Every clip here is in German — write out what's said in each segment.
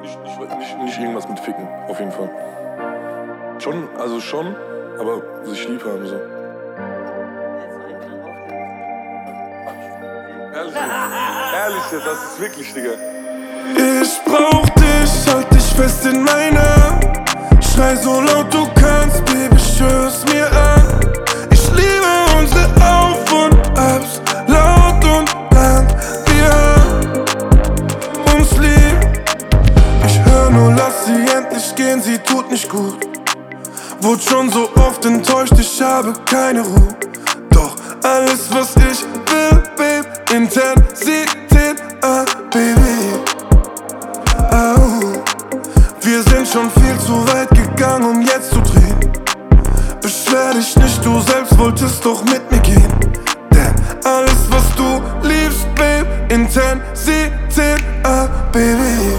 Nicht irgendwas mit Ficken, auf jeden Fall. Schon, aber sich lieb haben so. Ehrlich jetzt, das ist wirklich, Digga. Ich brauch dich, halt dich fest in meiner. Schrei so laut du kannst, Baby, schwör's mir an. Ich liebe unsere Auf- und Abs, laut und lang. Wir haben uns lieb. Ich hör nur, lass sie endlich gehen, sie tut nicht gut. Wurde schon so oft enttäuscht, ich habe keine Ruhe. Doch alles, was ich will, Babe, Intensität, Baby. Wir sind schon viel zu weit gegangen, um jetzt zu drehen. Beschwer dich nicht, du selbst wolltest doch mit mir gehen. Denn alles, was du liebst, Babe, Intensität, Baby.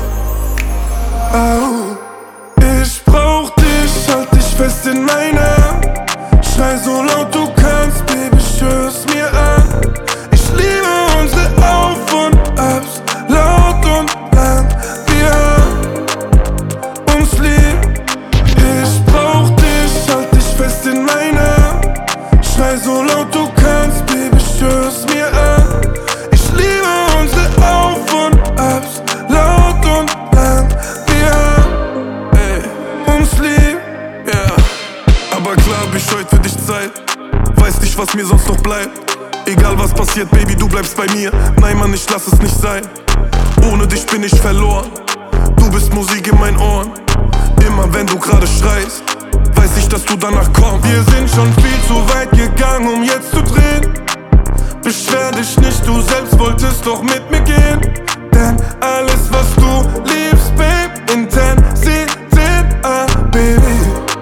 Ich brauch dich, halt dich fest in meiner. Schrei so laut du kannst, Baby, schwör's mir an. Ich liebe unsere Auf- und Abs, laut und lang. Wir haben uns lieb. Ich brauch dich, halt dich fest in meiner. Schrei so laut du kannst, Baby, schwör's mir an. Ich liebe unsere Auf- und Abs, laut und lang. Wir haben uns lieb, yeah. Aber klar hab ich heute für dich Zeit. Weiß nicht, was mir sonst noch bleibt. Egal was passiert, Baby, du bleibst bei mir. Nein, Mann, ich lass es nicht sein. Ohne dich bin ich verloren. Du bist Musik in meinen Ohren. Immer wenn du gerade schreist, weiß ich, dass du danach kommst. Wir sind schon viel zu weit gegangen, um jetzt zu drehen. Beschwer dich nicht, du selbst wolltest doch mit mir gehen. Denn alles, was du liebst, Babe, Intensität, Baby.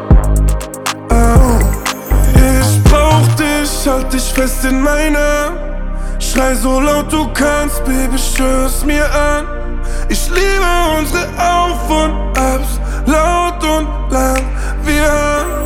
Ich brauch dich, halt dich fest in meiner. Schrei so laut du kannst, Baby, schwör's mir an. Ich liebe unsere Auf- und Abs, laut und lang. Wir haben